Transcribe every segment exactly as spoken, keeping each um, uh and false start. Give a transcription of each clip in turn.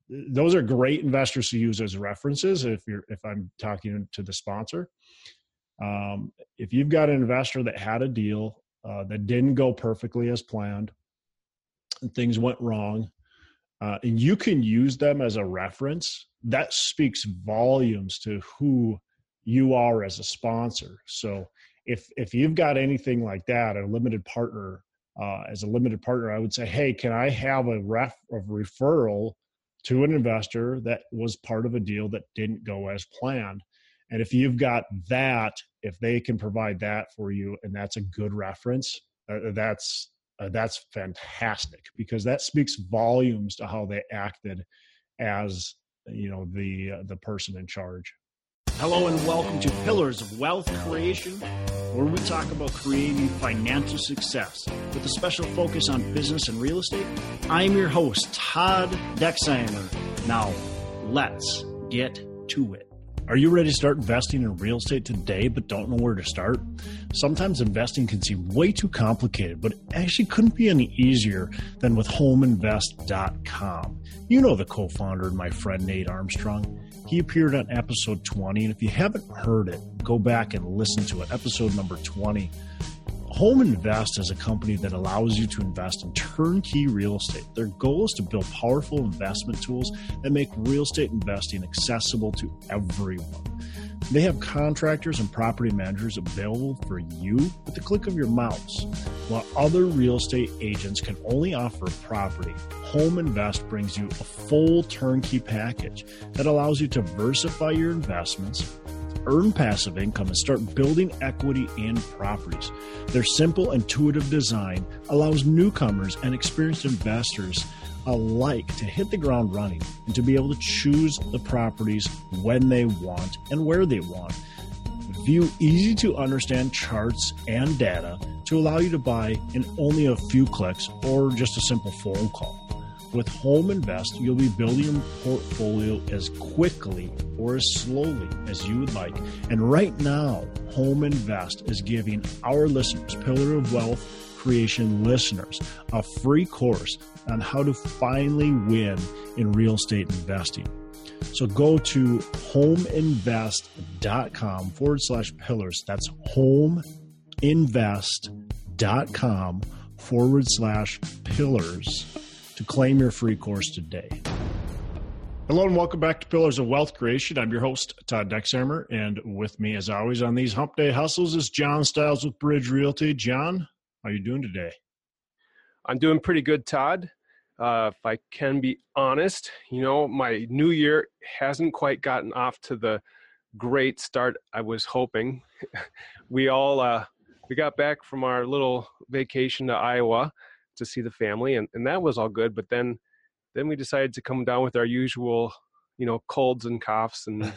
those are great investors to use as references. If you're, if I'm talking to the sponsor, um, if you've got an investor that had a deal uh, that didn't go perfectly as planned and things went wrong, uh, and you can use them as a reference, that speaks volumes to who you are as a sponsor. So if, if you've got anything like that, a limited partner, uh, as a limited partner, I would say, hey, can I have a ref of referral to an investor that was part of a deal that didn't go as planned? And if you've got that, if they can provide that for you, and that's a good reference, uh, that's uh, that's fantastic, because that speaks volumes to how they acted as, you know, the uh, the person in charge. Hello and welcome to Pillars of Wealth Creation, where we talk about creating financial success with a special focus on business and real estate. I'm your host, Todd Dexheimer. Now, let's get to it. Are you ready to start investing in real estate today but don't know where to start? Sometimes investing can seem way too complicated, but it actually couldn't be any easier than with home invest dot com. You know the co-founder and my friend Nate Armstrong. He appeared on episode twenty, and if you haven't heard it, go back and listen to it, episode number twenty. Home Invest is a company that allows you to invest in turnkey real estate. Their goal is to build powerful investment tools that make real estate investing accessible to everyone. They have contractors and property managers available for you with the click of your mouse. While other real estate agents can only offer property, Home Invest brings you a full turnkey package that allows you to diversify your investments, earn passive income, and start building equity in properties. Their simple, intuitive design allows newcomers and experienced investors alike to hit the ground running and to be able to choose the properties when they want and where they want. View easy to understand charts and data to allow you to buy in only a few clicks or just a simple phone call. With Home Invest, you'll be building your portfolio as quickly or as slowly as you would like. And right now, Home Invest is giving our listeners, Pillar of Wealth Creation listeners, a free course on how to finally win in real estate investing. So go to home invest dot com forward slash pillars. That's home invest dot com forward slash pillars. to claim your free course today. Hello and welcome back to Pillars of Wealth Creation. I'm your host, Todd Dexheimer, and with me, as always, on these Hump Day Hustles is John Stiles with Bridge Realty. John, how are you doing today? I'm doing pretty good, Todd. Uh, if I can be honest, you know, my new year hasn't quite gotten off to the great start I was hoping. we all, uh, we got back from our little vacation to Iowa to see the family, and, and that was all good. But then, then we decided to come down with our usual, you know, colds and coughs and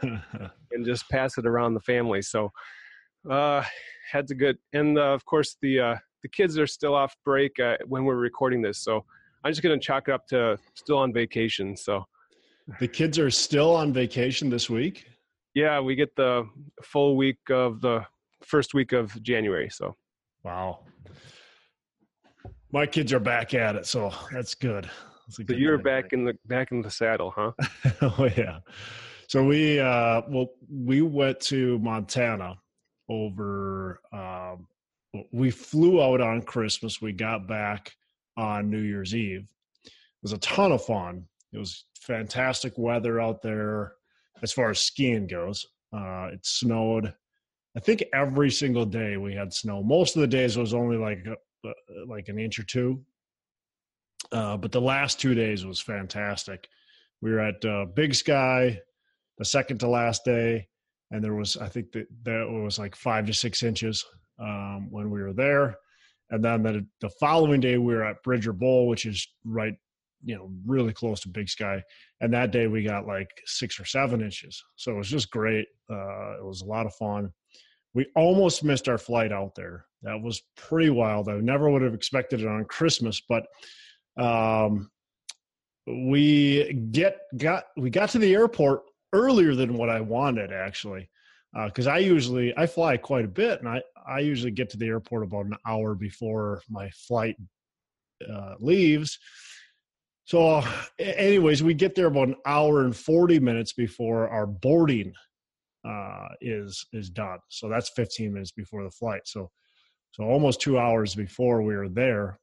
and just pass it around the family. So, uh, had to good. And uh, of course, the uh, the kids are still off break uh, when we're recording this. So I'm just going to chalk it up to still on vacation. So the kids are still on vacation this week? Yeah, we get the full week of the first week of January. So, wow. My kids are back at it, so that's good. That's so you're back in the back in the saddle, huh? Oh yeah. So we uh, well we went to Montana over. Um, we flew out on Christmas. We got back on New Year's Eve. It was a ton of fun. It was fantastic weather out there as far as skiing goes. Uh, it snowed. I think every single day we had snow. Most of the days it was only like a, like an inch or two. Uh, but the last two days was fantastic. We were at uh, Big Sky the second to last day, and there was, I think that that was like five to six inches um, when we were there. And then the, the following day we were at Bridger Bowl, which is right, you know, really close to Big Sky. And that day we got like six or seven inches. So it was just great. Uh, it was a lot of fun. We almost missed our flight out there. That was pretty wild. I never would have expected it on Christmas, but um, we get got we got to the airport earlier than what I wanted, actually, because uh, I usually I fly quite a bit, and I I usually get to the airport about an hour before my flight uh, leaves. So anyways, we get there about an hour and forty minutes before our boarding uh, is, is done. So that's fifteen minutes before the flight. So, so almost two hours before we were there.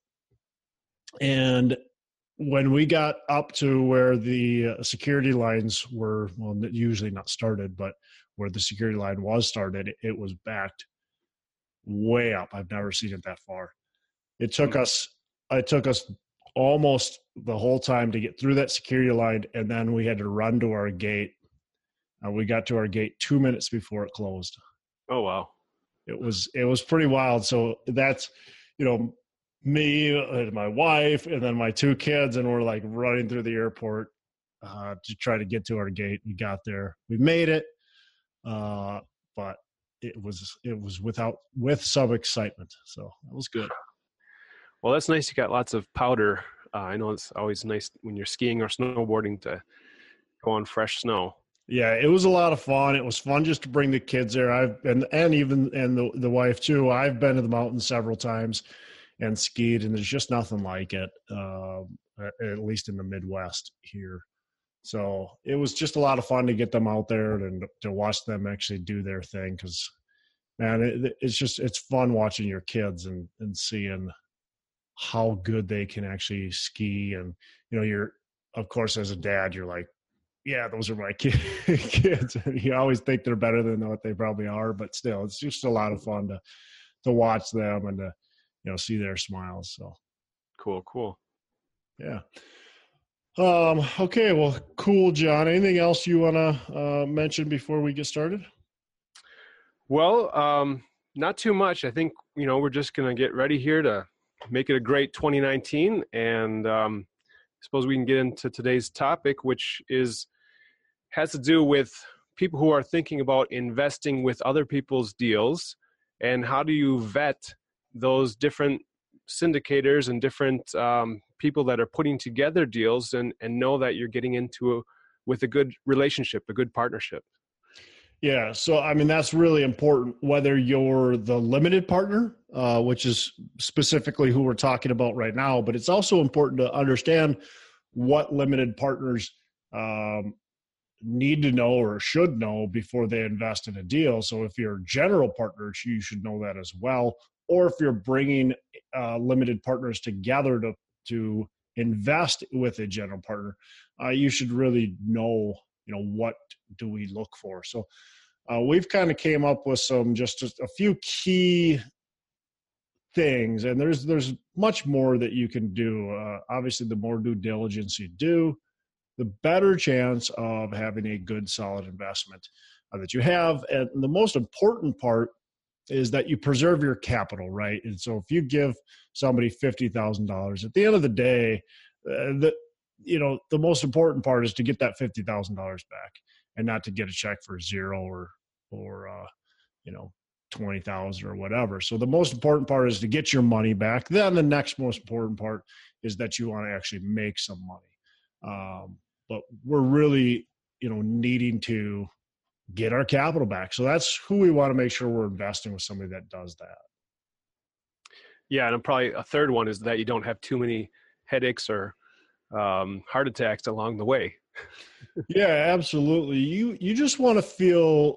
And when we got up to where the security lines were, well, usually not started, but where the security line was started, it was backed way up. I've never seen it that far. It took us, it took us almost the whole time to get through that security line. And then we had to run to our gate. Uh, we got to our gate two minutes before it closed. Oh, wow. It was, it was pretty wild. So that's, you know, me and my wife and then my two kids, and we're like running through the airport uh, to try to get to our gate. We got there, we made it, uh, but it was it was without with some excitement. So that was good. Well, that's nice. You got lots of powder. Uh, I know it's always nice when you're skiing or snowboarding to go on fresh snow. Yeah, it was a lot of fun. It was fun just to bring the kids there. I've been, and even and the the wife too. I've been to the mountains several times and skied, and there's just nothing like it, uh, at least in the Midwest here. So it was just a lot of fun to get them out there and to watch them actually do their thing. Because, man, it, it's just it's fun watching your kids and and seeing how good they can actually ski. And you know, you're of course as a dad, you're like, yeah, those are my kids. You always think they're better than what they probably are, but still, it's just a lot of fun to to watch them and to, you know, see their smiles. So cool, cool. Yeah. Um, okay. Well, cool, John. Anything else you want to uh, mention before we get started? Well, um, not too much. I think, you know, we're just going to get ready here to make it a great twenty nineteen. And um, I suppose we can get into today's topic, which is has to do with people who are thinking about investing with other people's deals, and how do you vet those different syndicators and different um, people that are putting together deals and, and know that you're getting into a, with a good relationship, a good partnership. Yeah. So, I mean, that's really important, whether you're the limited partner, uh, which is specifically who we're talking about right now, but it's also important to understand what limited partners um, need to know or should know before they invest in a deal. So if you're general partners, you should know that as well. Or if you're bringing uh, limited partners together to, to invest with a general partner, uh, you should really know, you know, what do we look for? So uh, we've kind of came up with some, just, just a few key things, and there's, there's much more that you can do. Uh, obviously, the more due diligence you do, the better chance of having a good, solid investment uh, that you have. And the most important part is that you preserve your capital, right? And so if you give somebody fifty thousand dollars, at the end of the day, uh, the, you know, the most important part is to get that fifty thousand dollars back and not to get a check for zero or, or, uh, you know, twenty thousand or whatever. So the most important part is to get your money back. Then the next most important part is that you want to actually make some money. Um, but we're really, you know, needing to get our capital back. So that's who we want to make sure we're investing with, somebody that does that. Yeah. And probably a third one is that you don't have too many headaches or um, heart attacks along the way. Yeah, absolutely. You, you just want to feel,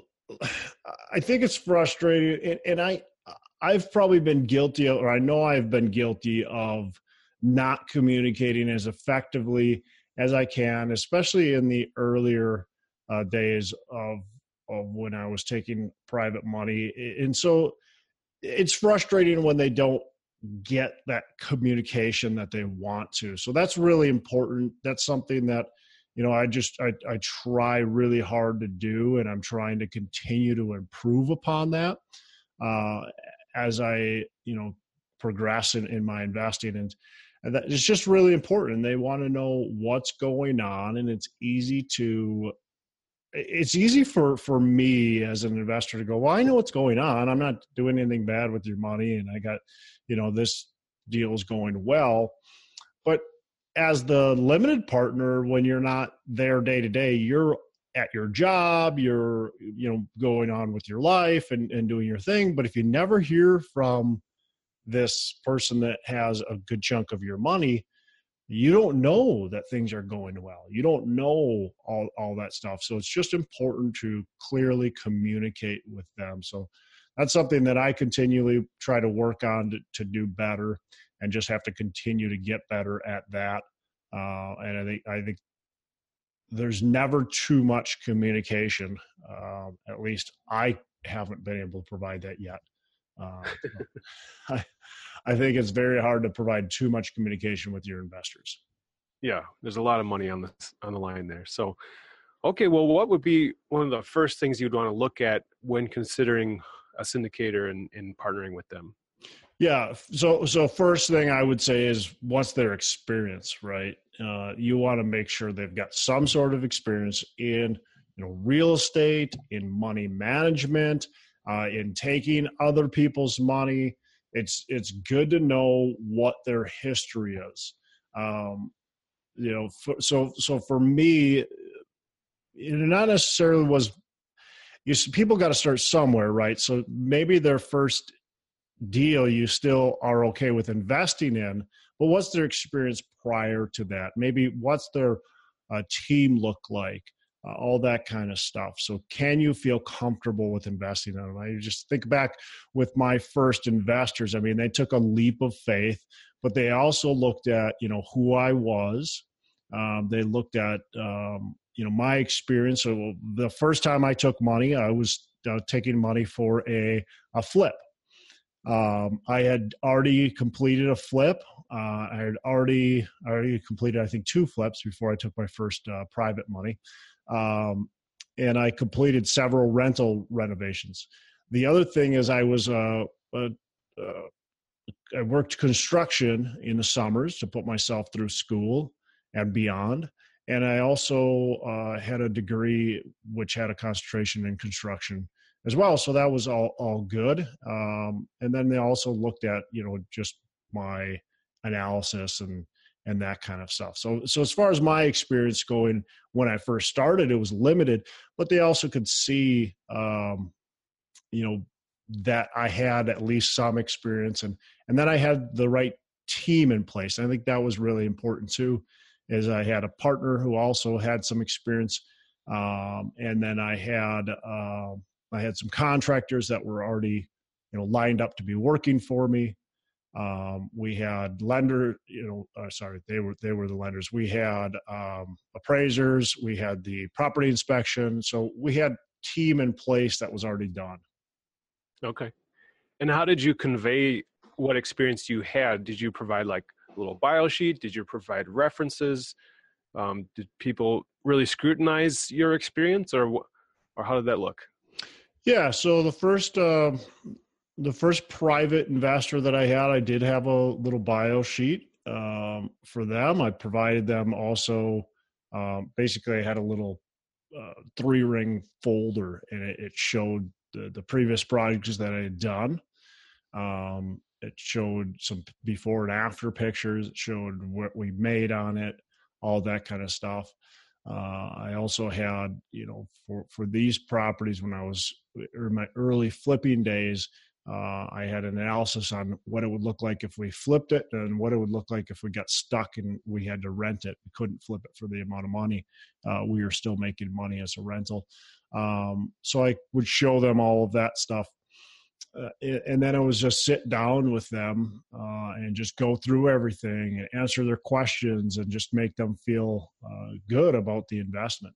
I think it's frustrating. And, and I, I've probably been guilty of, or I know I've been guilty of not communicating as effectively as I can, especially in the earlier uh, days of, of when I was taking private money. And so it's frustrating when they don't get that communication that they want to. So that's really important. That's something that, you know, I just, I, I try really hard to do, and I'm trying to continue to improve upon that uh, as I, you know, progress in, in my investing. And, and that it's just really important. They want to know what's going on, and it's easy to, it's easy for, for me as an investor to go, well, I know what's going on. I'm not doing anything bad with your money, and I got, you know, this deal is going well. But as the limited partner, when you're not there day to day, you're at your job, you're, you know, going on with your life and, and doing your thing. But if you never hear from this person that has a good chunk of your money, you don't know that things are going well. You don't know all, all that stuff. So it's just important to clearly communicate with them. So that's something that I continually try to work on to, to do better, and just have to continue to get better at that. Uh, and I think, I think there's never too much communication. Uh, at least I haven't been able to provide that yet. Uh, I, I think it's very hard to provide too much communication with your investors. Yeah, there's a lot of money on the on the line there. So, okay, well, what would be one of the first things you'd want to look at when considering a syndicator and, and partnering with them? Yeah. So, so first thing I would say is, what's their experience, right? Uh, you want to make sure they've got some sort of experience in, you know, real estate, in money management, uh, in taking other people's money. It's, it's good to know what their history is. Um, you know, for, so, so for me, it not necessarily was, you see, people got to start somewhere, right? So maybe their first deal you still are okay with investing in, but what's their experience prior to that? Maybe what's their uh, team look like? Uh, all that kind of stuff. So can you feel comfortable with investing in them? I just think back with my first investors. I mean, they took a leap of faith, but they also looked at, you know, who I was. Um, they looked at, um, you know, my experience. So the first time I took money, I was uh, taking money for a, a flip. Um, I had already completed a flip. Uh, I had already, already completed, I think, two flips before I took my first uh, private money. Um, and I completed several rental renovations. The other thing is I was, uh, uh, uh, I worked construction in the summers to put myself through school and beyond. And I also uh, had a degree which had a concentration in construction as well. So that was all, all good. Um, and then they also looked at, you know, just my analysis and, and that kind of stuff. So, so as far as my experience going, when I first started, it was limited, but they also could see, um, you know, that I had at least some experience, and, and then I had the right team in place. And I think that was really important too, is I had a partner who also had some experience. Um, and then I had, uh, I had some contractors that were already, you know, lined up to be working for me. Um, we had lender, you know, uh, sorry, they were, they were the lenders. We had, um, appraisers, we had the property inspection. So we had team in place that was already done. Okay. And how did you convey what experience you had? Did you provide like a little bio sheet? Did you provide references? Um, did people really scrutinize your experience, or, or how did that look? Yeah. So the first, uh, The first private investor that I had, I did have a little bio sheet um, for them. I provided them also, um, basically I had a little uh, three ring folder, and it, it showed the, the previous projects that I had done. Um, it showed some before and after pictures. It showed what we made on it, all that kind of stuff. Uh, I also had, you know, for, for these properties when I was in my early flipping days, Uh, I had an analysis on what it would look like if we flipped it, and what it would look like if we got stuck and we had to rent it. We couldn't flip it for the amount of money. Uh, we were still making money as a rental. Um, so I would show them all of that stuff. Uh, and then I was just sit down with them uh, and just go through everything and answer their questions and just make them feel uh, good about the investment.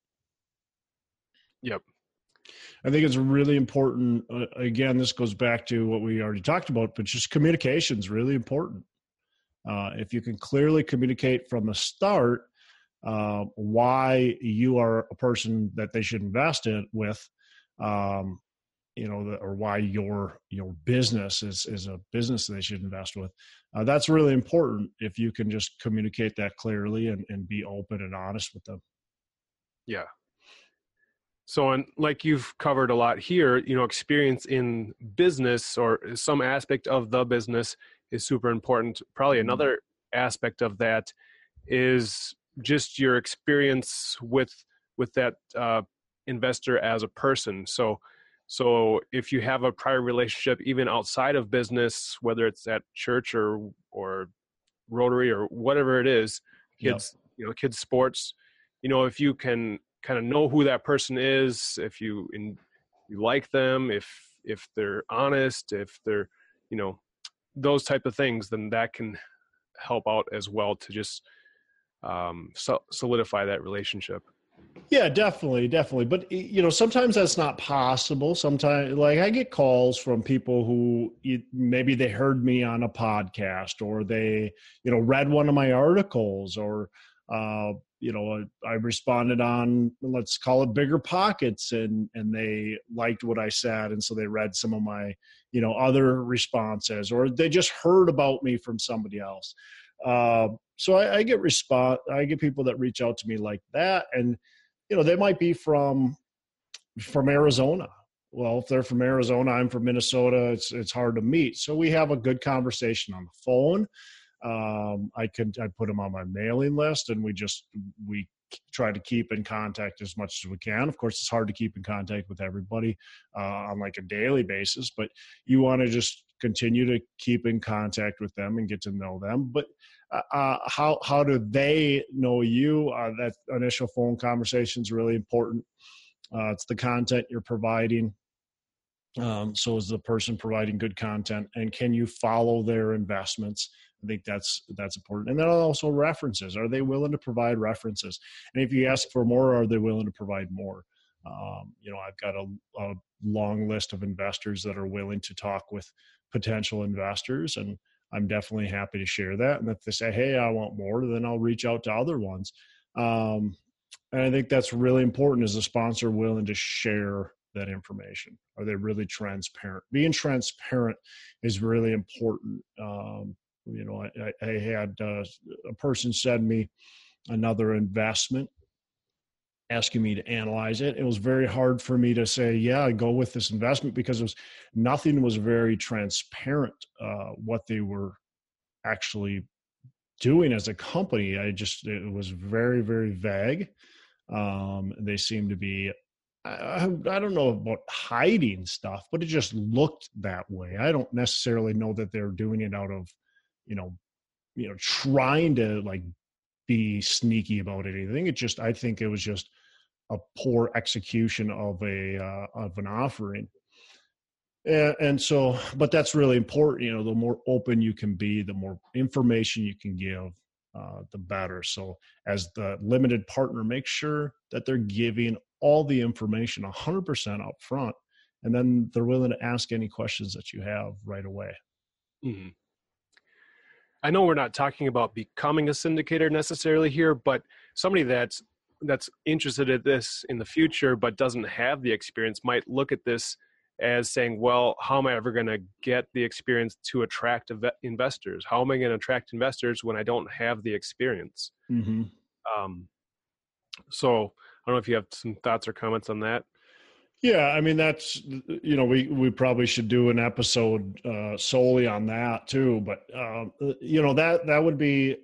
Yep. I think it's really important. Uh, again, this goes back to what we already talked about, but just communication is really important. Uh, if you can clearly communicate from the start uh, why you are a person that they should invest in with, um, you know, the, or why your your business is is a business that they should invest with, uh, that's really important. If you can just communicate that clearly and, and be open and honest with them. Yeah. So, and like you've covered a lot here, you know, experience in business or some aspect of the business is super important. Probably another aspect of that is just your experience with with that uh, investor as a person. So, so if you have a prior relationship, even outside of business, whether it's at church or or Rotary or whatever it is, kids, yep. you know, kids sports. You know, if you can kind of know who that person is, if you in, you like them, if if they're honest, if they're, you know, those type of things, then that can help out as well to just um, so, solidify that relationship. Yeah, definitely, definitely. But, you know, sometimes that's not possible. Sometimes, like, I get calls from people who maybe they heard me on a podcast, or they, you know, read one of my articles, or, uh, you know, I responded on, let's call it Bigger Pockets, and, and they liked what I said. And so they read some of my, you know, other responses, or they just heard about me from somebody else. Uh, so I, I get response, I get people that reach out to me like that. And, you know, they might be from, from Arizona. Well, if they're from Arizona, I'm from Minnesota, it's, it's hard to meet. So we have a good conversation on the phone. Um, I could, I put them on my mailing list, and we just, we try to keep in contact as much as we can. Of course, it's hard to keep in contact with everybody, uh, on like a daily basis, but you want to just continue to keep in contact with them and get to know them. But uh, how, how do they know you? Uh, that initial phone conversation is really important. Uh, it's the content you're providing. Um, so is the person providing good content, and can you follow their investments? I think that's, that's important. And then also references. Are they willing to provide references? And if you ask for more, are they willing to provide more? Um, you know, I've got a, a long list of investors that are willing to talk with potential investors, and I'm definitely happy to share that. And if they say, hey, I want more, then I'll reach out to other ones. Um, and I think that's really important. Is a sponsor willing to share that information? Are they really transparent? Being transparent is really important. Um, you know, I, I had uh, a person send me another investment asking me to analyze it. It was very hard for me to say, yeah, I go with this investment, because it was, nothing was very transparent, uh, what they were actually doing as a company. I just, it was very, very vague. Um, they seemed to be, I, I don't know about hiding stuff, but it just looked that way. I don't necessarily know that they're doing it out of, you know, you know, trying to like be sneaky about anything. It just, I think it was just a poor execution of a, uh, of an offering. And, and so, but that's really important. You know, the more open you can be, the more information you can give, uh, the better. So as the limited partner, make sure that they're giving all the information one hundred percent up front, and then they're willing to ask any questions that you have right away. Mm-hmm. I know we're not talking about becoming a syndicator necessarily here, but somebody that's that's interested in this in the future but doesn't have the experience might look at this as saying, well, how am I ever going to get the experience to attract investors? How am I going to attract investors when I don't have the experience? Mm-hmm. Um, so I don't know if you have some thoughts or comments on that. Yeah, I mean, that's, you know, we, we probably should do an episode uh, solely on that too. But, uh, you know, that, that would be,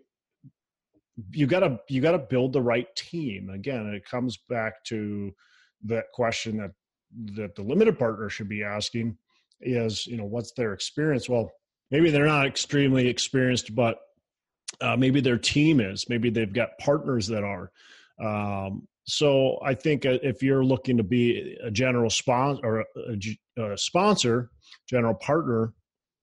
you gotta, you gotta build the right team. Again, it comes back to that question that, that the limited partner should be asking is, you know, what's their experience? Well, maybe they're not extremely experienced, but uh, maybe their team is, maybe they've got partners that are. Um, So I think if you're looking to be a general sponsor or a, a sponsor, general partner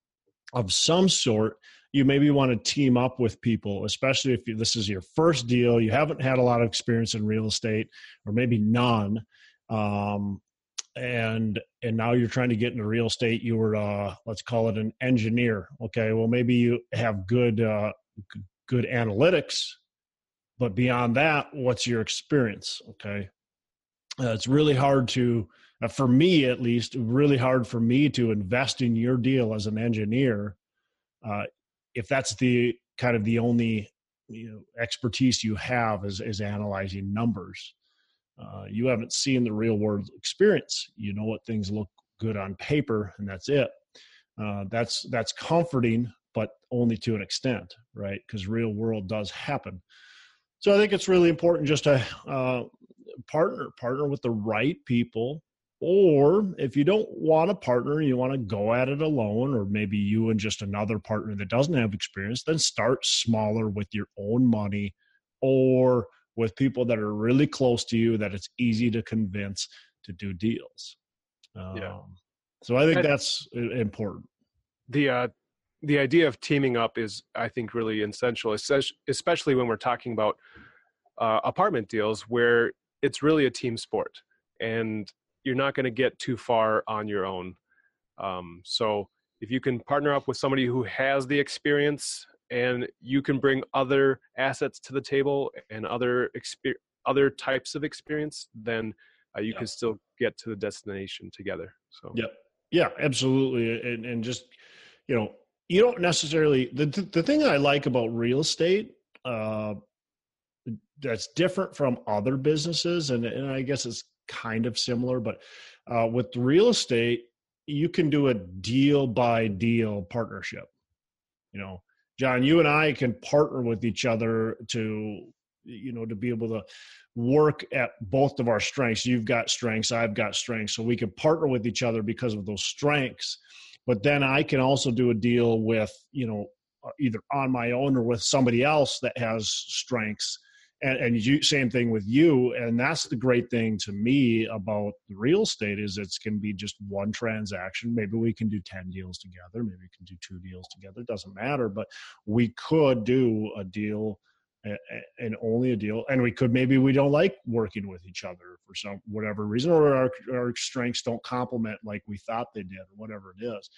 of some sort, you maybe want to team up with people, especially if you, this is your first deal, you haven't had a lot of experience in real estate, or maybe none. Um, and, and now you're trying to get into real estate. You were, uh, let's call it an engineer. Okay. Well, maybe you have good, uh, good analytics. But beyond that, what's your experience? Okay. Uh, it's really hard to, uh, for me at least, really hard for me to invest in your deal as an engineer. Uh, if that's the kind of the only, you know, expertise you have is, is analyzing numbers. Uh, you haven't seen the real world experience. You know what things look good on paper, and that's it. Uh, that's, that's comforting, but only to an extent, right? Because real world does happen. So I think it's really important just to uh, partner, partner with the right people. Or if you don't want to partner, you want to go at it alone, or maybe you and just another partner that doesn't have experience, then start smaller with your own money or with people that are really close to you that it's easy to convince to do deals. Um, Yeah. So I think And that's important. the uh, the idea of teaming up is, I think, really essential, espe- especially when we're talking about uh, apartment deals where it's really a team sport and you're not going to get too far on your own. Um, so if you can partner up with somebody who has the experience and you can bring other assets to the table and other exper- other types of experience, then uh, you Yeah. can still get to the destination together. So Yep. Yeah, absolutely. And, and just, you know, you don't necessarily, the, the thing I like about real estate, uh, that's different from other businesses. And, and I guess it's kind of similar, but uh, with real estate, you can do a deal by deal partnership. You know, John, you and I can partner with each other to, you know, to be able to work at both of our strengths. You've got strengths, I've got strengths. So we can partner with each other because of those strengths. But then I can also do a deal with, you know, either on my own or with somebody else that has strengths. And, and you, same thing with you. And that's the great thing to me about the real estate is it can be just one transaction. Maybe we can do ten deals together. Maybe we can do two deals together. It doesn't matter. But we could do a deal and only a deal. And we could, maybe we don't like working with each other for some, whatever reason, or our, our strengths don't complement like we thought they did or whatever it is.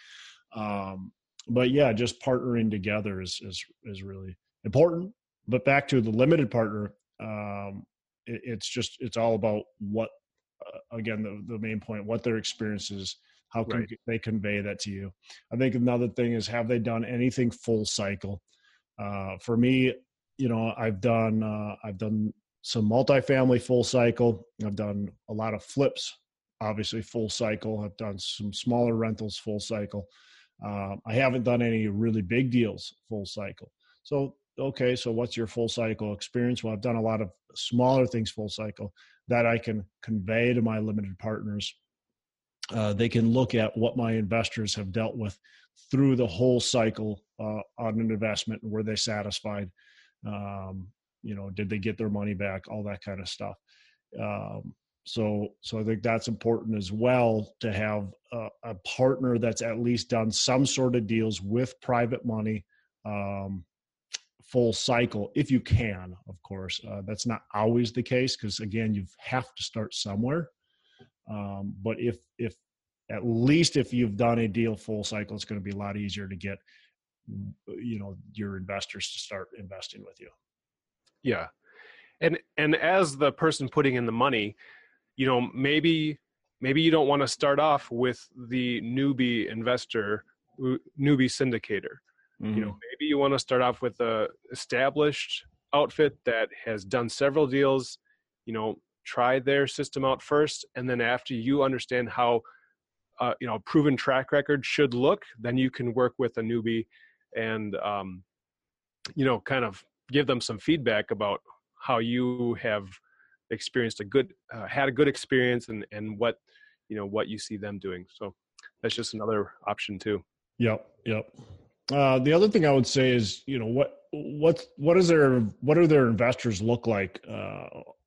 Um, but yeah, just partnering together is, is, is really important. But back to the limited partner, um, it, it's just, it's all about what, uh, again, the, the main point, what their experience is, how can right. they convey that to you? I think another thing is, have they done anything full cycle? Uh, for me, you know, I've done, uh, I've done some multifamily full cycle. I've done a lot of flips, obviously full cycle. I've done some smaller rentals full cycle. Um, I haven't done any really big deals full cycle. So, okay, so what's your full cycle experience? Well, I've done a lot of smaller things full cycle that I can convey to my limited partners. Uh, they can look at what my investors have dealt with through the whole cycle uh, on an investment. Were they satisfied? Um, you know, did they get their money back? All that kind of stuff. Um, so, so I think that's important as well, to have a, a partner that's at least done some sort of deals with private money, um, full cycle, if you can, of course. Uh, that's not always the case, because again, you have to start somewhere. Um, but if, if at least if you've done a deal full cycle, it's going to be a lot easier to get, you know, your investors to start investing with you. Yeah. And, and as the person putting in the money, you know, maybe, maybe you don't want to start off with the newbie investor, newbie syndicator. Mm-hmm. You know, maybe you want to start off with a established outfit that has done several deals, you know, try their system out first. And then after you understand how, uh, you know, proven track record should look, then you can work with a newbie and, um, you know, kind of give them some feedback about how you have experienced a good, uh, had a good experience and, and what, you know, what you see them doing. So that's just another option too. Yep. Yep. Uh, the other thing I would say is, you know, what, what, what is their, what do their investors look like? Uh,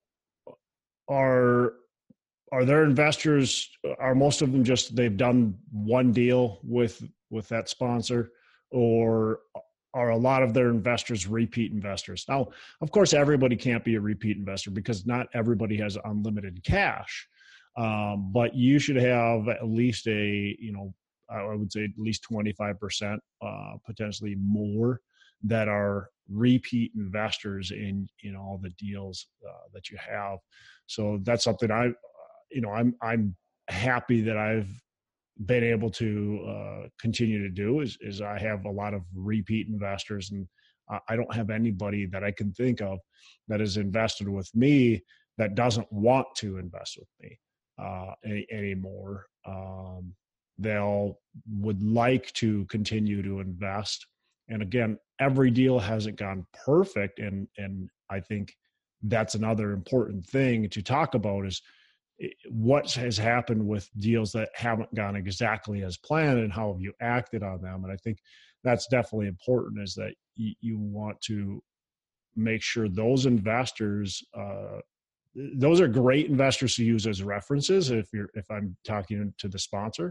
are, are their investors, are most of them just, they've done one deal with, with that sponsor, or are a lot of their investors repeat investors? Now, of course, everybody can't be a repeat investor because not everybody has unlimited cash. Um, but you should have at least a, you know, I would say at least twenty-five percent, uh, potentially more, that are repeat investors in, in all the deals uh, that you have. So that's something I, uh, you know, I'm, I'm happy that I've been able to uh, continue to do is, is I have a lot of repeat investors, and I don't have anybody that I can think of that is invested with me that doesn't want to invest with me uh, any, anymore. Um, they'll would like to continue to invest. And again, every deal hasn't gone perfect. And, and I think that's another important thing to talk about is what has happened with deals that haven't gone exactly as planned, and how have you acted on them. And I think that's definitely important, is that you, you want to make sure those investors, uh, those are great investors to use as references. If you're, if I'm talking to the sponsor,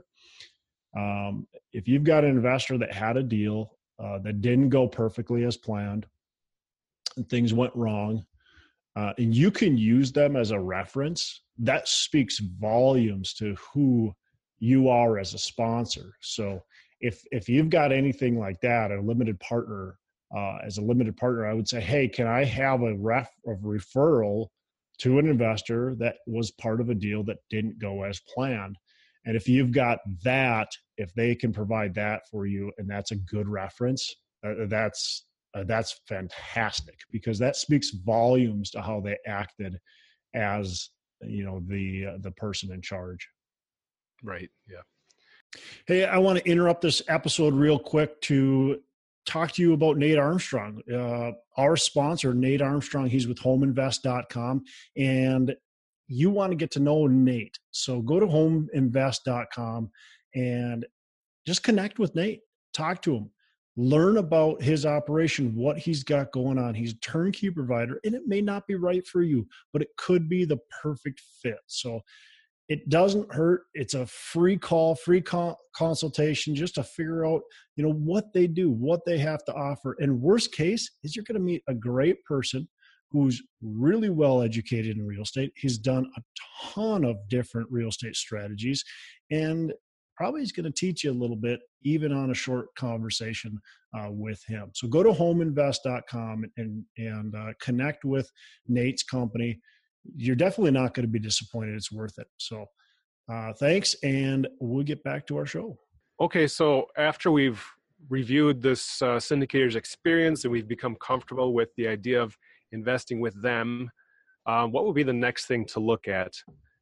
um, if you've got an investor that had a deal uh, that didn't go perfectly as planned, and things went wrong, uh, and you can use them as a reference, that speaks volumes to who you are as a sponsor. So if if you've got anything like that, a limited partner, uh, as a limited partner, I would say, hey, can I have a ref of referral to an investor that was part of a deal that didn't go as planned? And if you've got that, if they can provide that for you, and that's a good reference, uh, that's uh, that's fantastic, because that speaks volumes to how they acted as, you know, the uh, the person in charge. Right. Yeah. Hey, I want to interrupt this episode real quick to talk to you about Nate Armstrong, uh, our sponsor, Nate Armstrong. He's with home invest dot com, and you want to get to know Nate. So go to home invest dot com and just connect with Nate. Talk to him. Learn about his operation, what he's got going on. He's a turnkey provider, and it may not be right for you, but it could be the perfect fit. So it doesn't hurt. It's a free call, free con- consultation, just to figure out, you know, what they do, what they have to offer. And worst case is you're going to meet a great person who's really well educated in real estate. He's done a ton of different real estate strategies, and probably he's going to teach you a little bit, even on a short conversation uh, with him. So go to home invest dot com and, and uh, connect with Nate's company. You're definitely not going to be disappointed. It's worth it. So uh, thanks, and we'll get back to our show. Okay, so after we've reviewed this uh, syndicator's experience and we've become comfortable with the idea of investing with them, um, what would be the next thing to look at?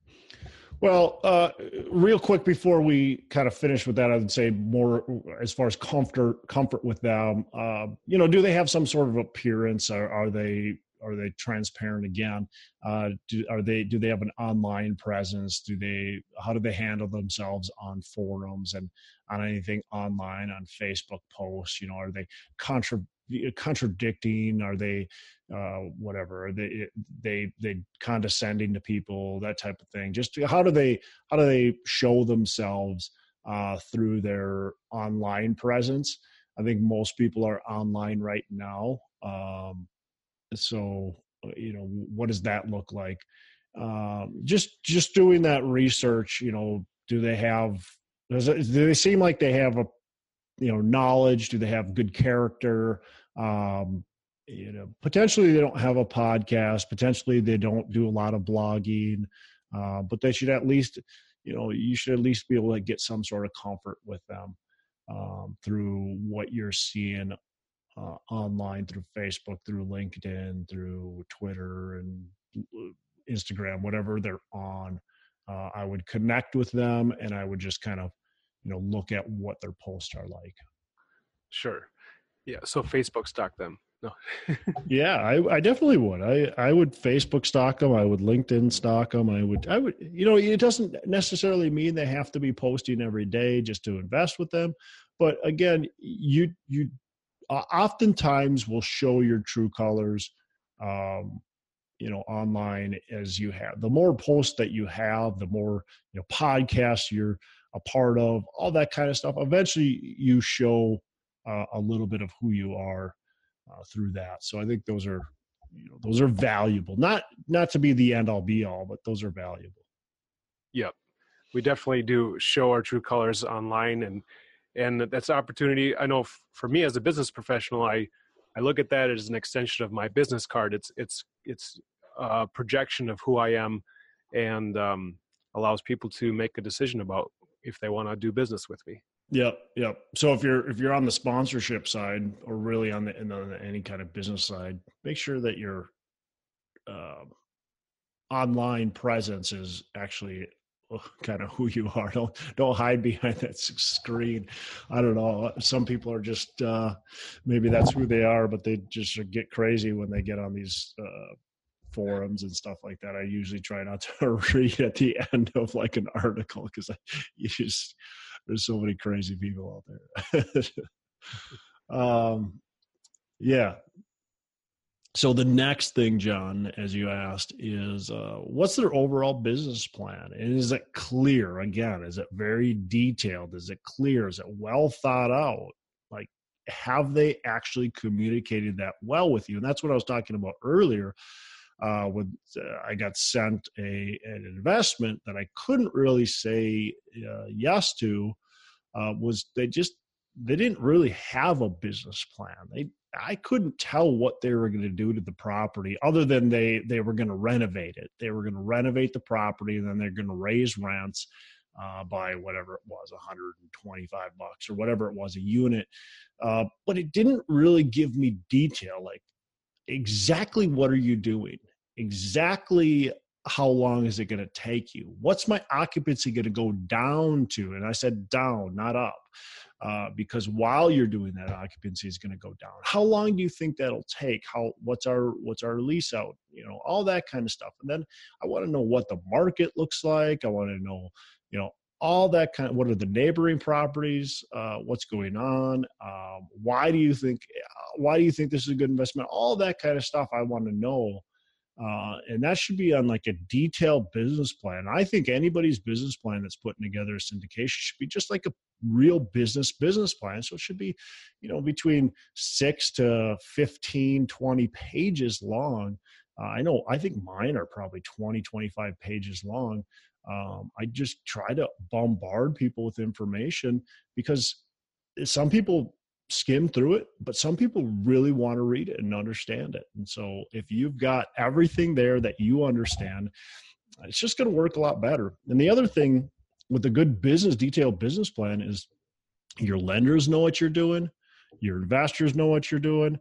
Well, uh, real quick before we kind of finish with that, I would say more as far as comfort comfort with them. Uh, you know, do they have some sort of appearance? Or are they are they transparent again? Uh, do, are they do they have an online presence? Do they how do they handle themselves on forums and on anything online, on Facebook posts? You know, are they contra contradicting? Are they uh, whatever? Are they they they condescending to people? That type of thing. Just how do they how do they show themselves uh, through their online presence? I think most people are online right now. Um, so you know, what does that look like? Um, just just doing that research. You know, do they have? Does it, do they seem like they have a you know, knowledge? Do they have good character? Um, you know, potentially they don't have a podcast. Potentially they don't do a lot of blogging, uh, but they should at least, you know, you should at least be able to get some sort of comfort with them um, through what you're seeing uh, online, through Facebook, through LinkedIn, through Twitter and Instagram, whatever they're on. Uh, I would connect with them, and I would just kind of, you know, look at what their posts are like. Sure. Yeah. So Facebook stock them. No. Yeah, I, I definitely would. I, I would Facebook stock them. I would LinkedIn stock them. I would, I would, you know, it doesn't necessarily mean they have to be posting every day just to invest with them. But again, you, you uh, oftentimes will show your true colors, um, you know, online as you have. The more posts that you have, the more, you know, podcasts you're a part of, all that kind of stuff. Eventually you show uh, a little bit of who you are uh, through that. So I think those are, you know, those are valuable, not, not to be the end all be all, but those are valuable. Yep. We definitely do show our true colors online, and, and that's an opportunity. I know f- for me as a business professional, I, I look at that as an extension of my business card. It's, it's, it's a projection of who I am, and um, allows people to make a decision about if they want to do business with me. Yep. Yep. So if you're, if you're on the sponsorship side, or really on the, in the any kind of business side, make sure that your uh, online presence is actually kind of who you are. Don't, don't hide behind that screen. I don't know. Some people are just, uh, maybe that's who they are, but they just get crazy when they get on these, uh, forums and stuff like that. I usually try not to read at the end of like an article, because I you just there's so many crazy people out there. um, yeah. So the next thing, John, as you asked, is uh, what's their overall business plan? And is it clear? Again, is it very detailed? Is it clear? Is it well thought out? Like, have they actually communicated that well with you? And that's what I was talking about earlier. Uh, with uh, I got sent a an investment that I couldn't really say uh, yes to. Uh, was they just they didn't really have a business plan. They I couldn't tell what they were going to do to the property other than they they were going to renovate it. They were going to renovate the property, and then they're going to raise rents uh, by whatever it was, one hundred twenty-five bucks or whatever it was a unit. Uh, but it didn't really give me detail, like exactly what are you doing? Exactly how long is it going to take you? What's my occupancy going to go down to? And I said down, not up. Uh, because while you're doing that, occupancy is going to go down. How long do you think that'll take? How what's our what's our lease out? You know, all that kind of stuff. And then I want to know what the market looks like. I want to know, you know, all that kind of, what are the neighboring properties? Uh, what's going on? Um, why do you think why do you think this is a good investment? All that kind of stuff I want to know. Uh, and that should be on like a detailed business plan. I think anybody's business plan that's putting together a syndication should be just like a real business business plan. So it should be, you know, between six to fifteen, twenty pages long. Uh, I know, I think mine are probably twenty, twenty-five pages long. Um, I just try to bombard people with information because some people skim through it, but some people really want to read it and understand it. And so if you've got everything there that you understand, it's just going to work a lot better. And the other thing with a good business, detailed business plan is your lenders know what you're doing. Your investors know what you're doing.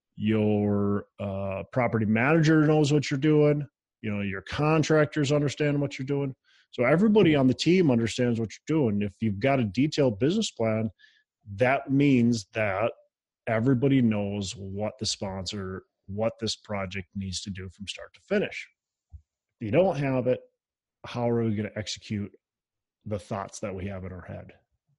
Your uh, property manager knows what you're doing. You know, your contractors understand what you're doing. So everybody on the team understands what you're doing. If you've got a detailed business plan, that means that everybody knows what the sponsor, what this project needs to do from start to finish. If you don't have it, how are we going to execute the thoughts that we have in our head?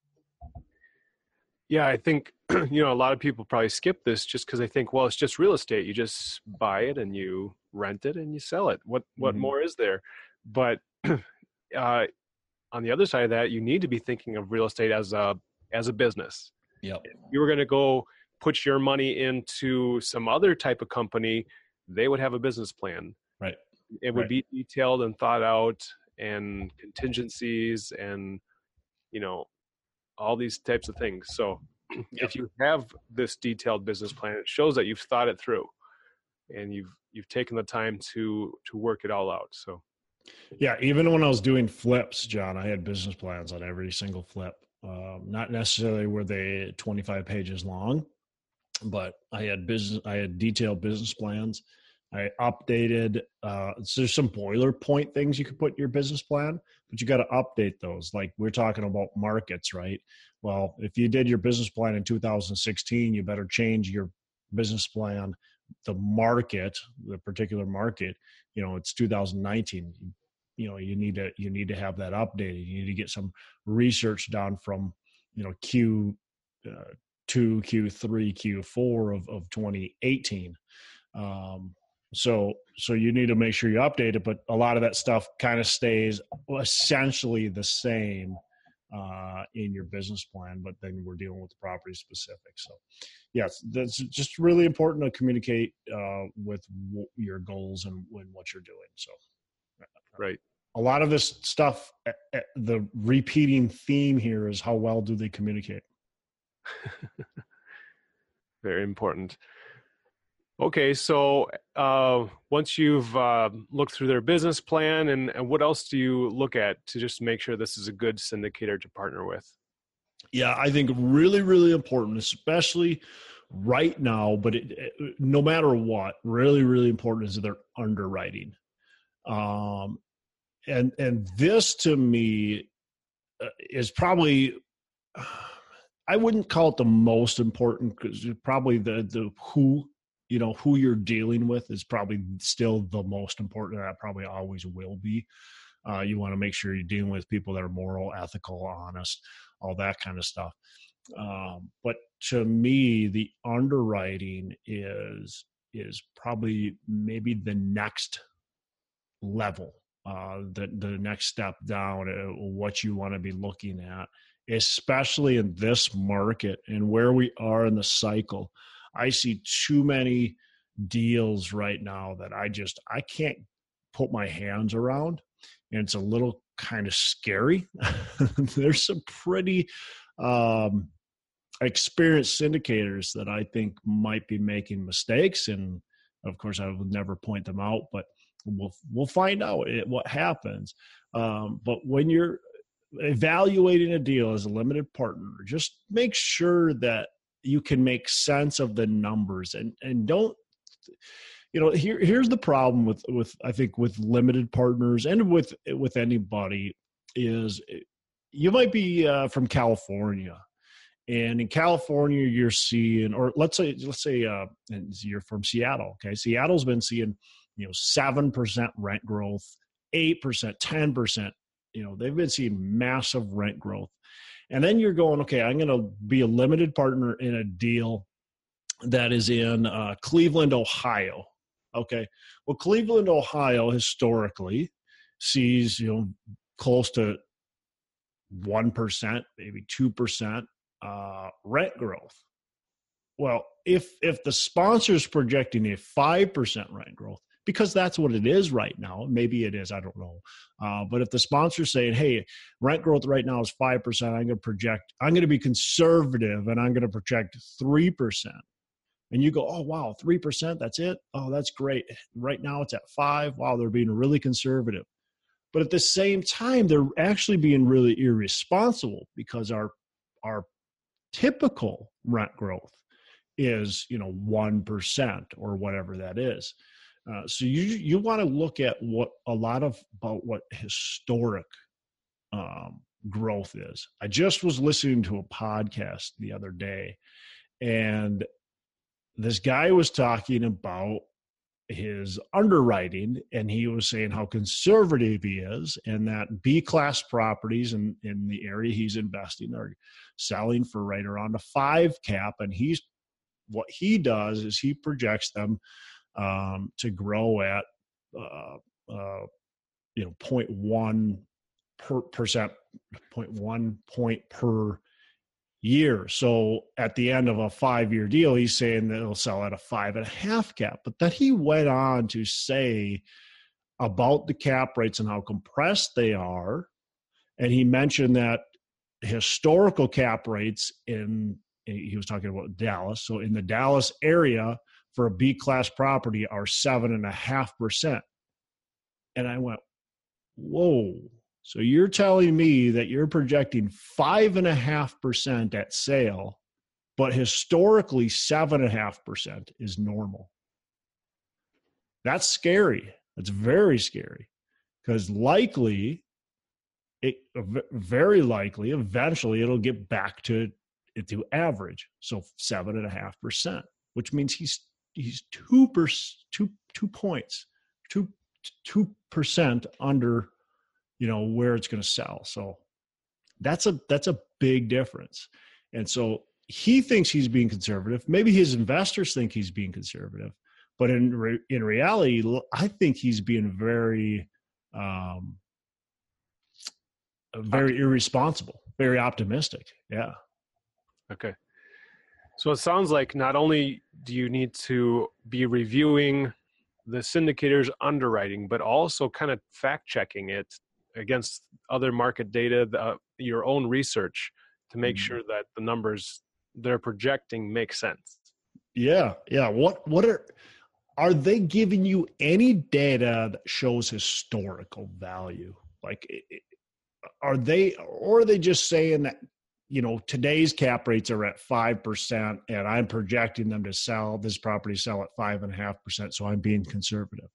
Yeah, I think, you know, a lot of people probably skip this just because they think, well, it's just real estate. You just buy it and you rent it and you sell it. What what mm-hmm. more is there? But uh, on the other side of that, you need to be thinking of real estate as a as a business. Yep. If you were going to go put your money into some other type of company, they would have a business plan. Right. It would right. be detailed and thought out, and contingencies and, you know, all these types of things. So yep. if you have this detailed business plan, it shows that you've thought it through and you've you've taken the time to to work it all out. So yeah, even when I was doing flips, John, I had business plans on every single flip. Um, not necessarily were they twenty-five pages long, but I had business, I had detailed business plans. I updated, uh, so there's some boilerplate things you could put in your business plan, but you got to update those. Like we're talking about markets, right? Well, if you did your business plan in two thousand sixteen, you better change your business plan, the market, the particular market, you know, it's two thousand nineteen. You know, you need to, you need to have that updated. You need to get some research done from, you know, Q uh, two, Q three, Q four of, of twenty eighteen. Um, so, so you need to make sure you update it, but a lot of that stuff kind of stays essentially the same uh, in your business plan, but then we're dealing with the property specific. So yes, that's just really important to communicate uh, with w- your goals and, and what you're doing. So. Right. A lot of this stuff, the repeating theme here is how well do they communicate? Very important. Okay, so uh, once you've uh, looked through their business plan, and, and what else do you look at to just make sure this is a good syndicator to partner with? Yeah, I think really, really important, especially right now, but it, it, no matter what, really, really important is their underwriting. Um, and, and this to me uh, is probably, uh, I wouldn't call it the most important, because probably the, the who, you know, who you're dealing with is probably still the most important. That probably always will be. Uh, you want to make sure you're dealing with people that are moral, ethical, honest, all that kind of stuff. Um, but to me, the underwriting is, is probably maybe the next level, uh, the, the next step down, uh, what you want to be looking at, especially in this market and where we are in the cycle. I see too many deals right now that I just, I can't put my hands around. And it's a little kind of scary. There's some pretty um, experienced syndicators that I think might be making mistakes. And of course, I would never point them out, but we'll, we'll find out it, what happens. Um, but when you're evaluating a deal as a limited partner, just make sure that you can make sense of the numbers, and, and don't, you know, here, here's the problem with, with, I think with limited partners and with, with anybody is you might be uh, from California, and in California you're seeing, or let's say, let's say uh, you're from Seattle. Okay. Seattle's been seeing, you know, seven percent rent growth, eight percent, ten percent, you know, they've been seeing massive rent growth. And then you're going, okay, I'm going to be a limited partner in a deal that is in uh, Cleveland, Ohio. Okay. Well, Cleveland, Ohio historically sees, you know, close to one percent, maybe two percent uh, rent growth. Well, if, if the sponsor's projecting a five percent rent growth, because that's what it is right now. Maybe it is, I don't know. Uh, but if the sponsor's saying, hey, rent growth right now is five percent, I'm going to project, I'm going to be conservative and I'm going to project three percent. And you go, oh, wow, three percent, that's it? Oh, that's great. Right now it's at five. Wow, they're being really conservative. But at the same time, they're actually being really irresponsible, because our, our typical rent growth is, you know, one percent or whatever that is. Uh, so you you want to look at what a lot of about what historic um, growth is. I just was listening to a podcast the other day, and this guy was talking about his underwriting, and he was saying how conservative he is, and that B-class properties in, in the area he's investing are selling for right around a five cap, and he's what he does is he projects them Um, to grow at, uh, uh, you know, zero point one per percent, zero point one point per year. So at the end of a five-year deal, he's saying that it'll sell at a five and a half cap. But then he went on to say about the cap rates and how compressed they are. And he mentioned that historical cap rates in, he was talking about Dallas. So in the Dallas area, for a B-class property are seven and a half percent. And I went, whoa. So you're telling me that you're projecting five and a half percent at sale, but historically seven and a half percent is normal. That's scary. That's very scary, because likely, it very likely, eventually it'll get back to, to average. So seven and a half percent, which means he's He's two per, two two points, two two percent under, you know, where it's going to sell. So that's a that's a big difference. And so he thinks he's being conservative. Maybe his investors think he's being conservative, but in re, in reality, I think he's being very, um, very irresponsible, very optimistic. Yeah. Okay. So it sounds like not only do you need to be reviewing the syndicator's underwriting, but also kind of fact checking it against other market data, the, your own research, to make sure that the numbers they're projecting make sense. Yeah. Yeah. What, what are, are they giving you any data that shows historical value? Like, are they, or are they just saying that, you know, today's cap rates are at five percent and I'm projecting them to sell this property, sell at five and a half percent. So I'm being conservative.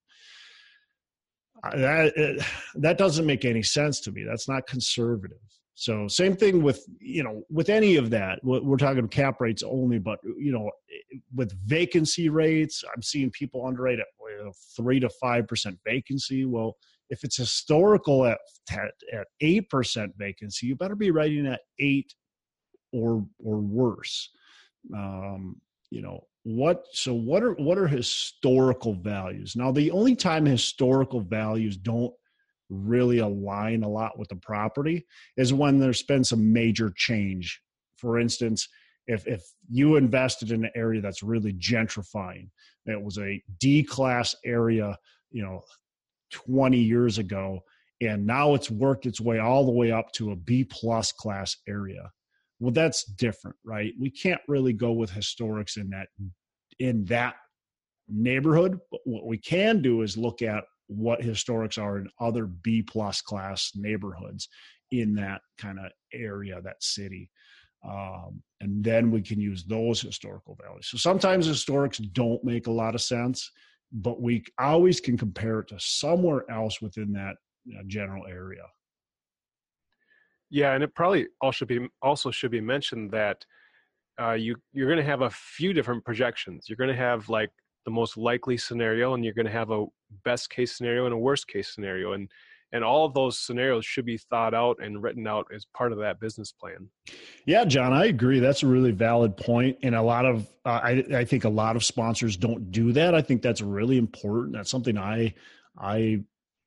That, that doesn't make any sense to me. That's not conservative. So same thing with, you know, with any of that. We're talking cap rates only, but, you know, with vacancy rates, I'm seeing people underwrite at you know, three to five percent vacancy. Well, if it's historical at, at, at eight percent vacancy, you better be writing at eight or or worse. Um, you know, what, so what are, what are historical values? Now, the only time historical values don't really align a lot with the property is when there's been some major change. For instance, if if you invested in an area that's really gentrifying, it was a D-class area, you know, twenty years ago, and now it's worked its way all the way up to a B-plus class area. Well, that's different, right? We can't really go with historics in that in that neighborhood. But what we can do is look at what historics are in other B-plus class neighborhoods in that kind of area, that city. Um, and then we can use those historical values. So sometimes historics don't make a lot of sense, but we always can compare it to somewhere else within that, you know, general area. Yeah, and it probably also be also should be mentioned that uh, you you're going to have a few different projections. You're going to have like the most likely scenario, and you're going to have a best case scenario and a worst case scenario, and and all of those scenarios should be thought out and written out as part of that business plan. Yeah, John, I agree. That's a really valid point, and a lot of uh, I I think a lot of sponsors don't do that. I think that's really important. That's something I I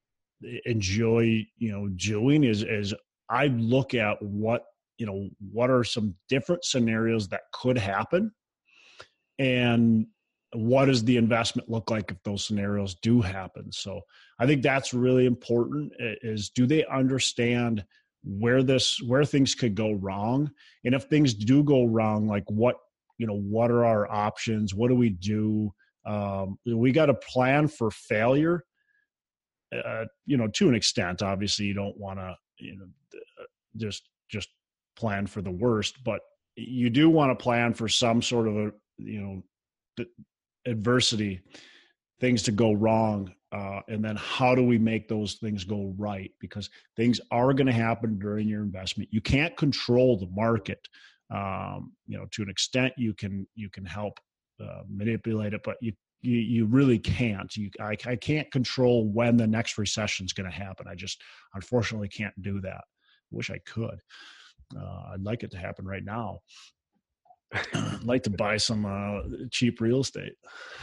enjoy, you know, doing is is I look at what, you know, what are some different scenarios that could happen, and what does the investment look like if those scenarios do happen? So I think that's really important, is do they understand where this, where things could go wrong? And if things do go wrong, like what, you know, what are our options? What do we do? Um, we got to plan for failure, uh, you know, to an extent. Obviously you don't want to, you know, just, just plan for the worst, but you do want to plan for some sort of a, you know, th- adversity, things to go wrong, uh, and then how do we make those things go right? Because things are going to happen during your investment. You can't control the market. Um, you know, to an extent, you can you can help uh, manipulate it, but you you you really can't. You I, I can't control when the next recession is going to happen. I just unfortunately can't do that. Wish I could. Uh, I'd like it to happen right now. I'd like to buy some uh, cheap real estate.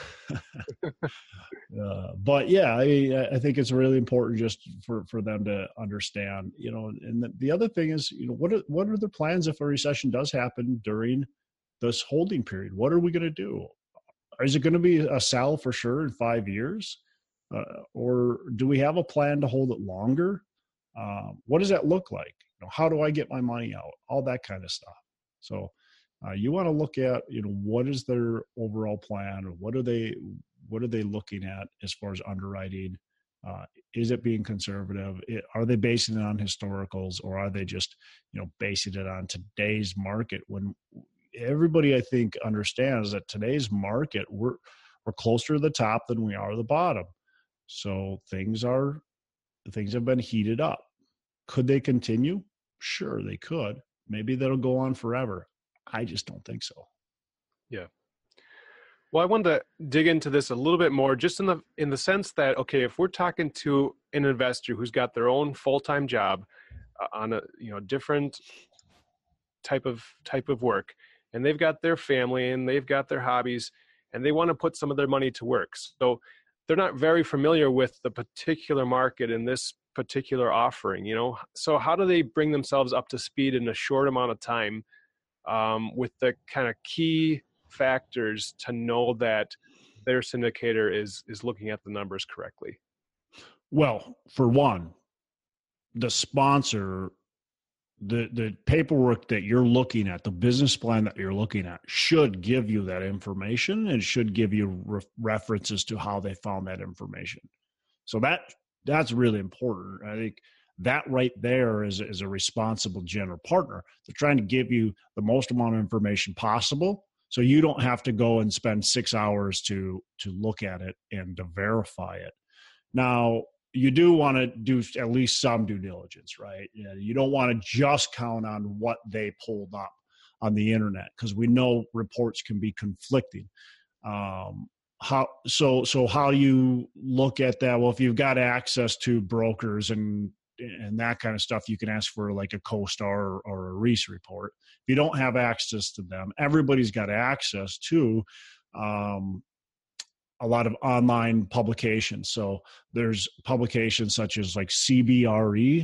uh, but yeah, I, I think it's really important just for, for them to understand, you know, and the, the other thing is, you know, what are, what are the plans if a recession does happen during this holding period? What are we going to do? Is it going to be a sell for sure in five years? Uh, or do we have a plan to hold it longer? Um, what does that look like? You know, how do I get my money out? All that kind of stuff. So Uh, you want to look at, you know, what is their overall plan, or what are they, what are they looking at as far as underwriting? Uh, is it being conservative? It, are they basing it on historicals, or are they just, you know, basing it on today's market? When everybody, I think, understands that today's market, we're we're closer to the top than we are the bottom. So things are, things have been heated up. Could they continue? Sure, they could. Maybe that'll go on forever. I just don't think so. Yeah. Well, I wanted to dig into this a little bit more, just in the in the sense that, okay, if we're talking to an investor who's got their own full-time job uh, on a, you know, different type of type of work, and they've got their family and they've got their hobbies, and they want to put some of their money to work. So they're not very familiar with the particular market in this particular offering, you know. So how do they bring themselves up to speed in a short amount of time um, with the kind of key factors to know that their syndicator is is looking at the numbers correctly? Well, for one, the sponsor, the the paperwork that you're looking at, the business plan that you're looking at, should give you that information and should give you re- references to how they found that information. So that that's really important. I think that right there is, is a responsible general partner. They're trying to give you the most amount of information possible, so you don't have to go and spend six hours to to look at it and to verify it. Now, you do want to do at least some due diligence, right? You know, you don't want to just count on what they pulled up on the internet, because we know reports can be conflicting. Um, how so? So how you look at that? Well, if you've got access to brokers and and that kind of stuff, you can ask for like a CoStar or, or a Reese report. If you don't have access to them, everybody's got access to um, a lot of online publications. So there's publications such as like C B R E,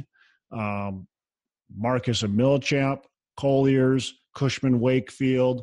um, Marcus and Millichap, Colliers, Cushman Wakefield,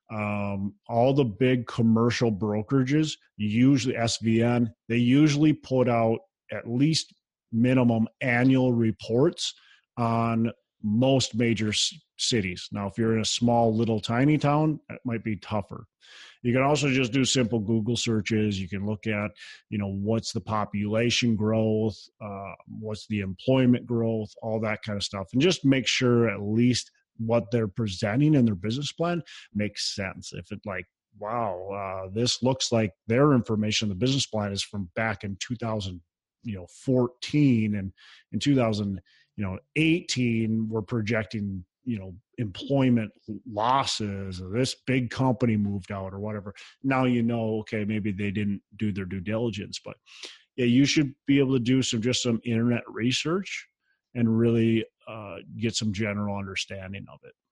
um, all the big commercial brokerages, usually S V N, they usually put out at least minimum annual reports on most major c- cities. Now, if you're in a small, little, tiny town, it might be tougher. You can also just do simple Google searches. You can look at, you know, what's the population growth, uh, what's the employment growth, all that kind of stuff. And just make sure at least what they're presenting in their business plan makes sense. If it like, wow, uh, this looks like their information, the business plan is from back in two thousand, you know, fourteen, and in two thousand, you know, eighteen, we're projecting, you know, employment losses, or this big company moved out or whatever. Now, you know, okay, maybe they didn't do their due diligence, but yeah, you should be able to do some, just some internet research and really uh, get some general understanding of it.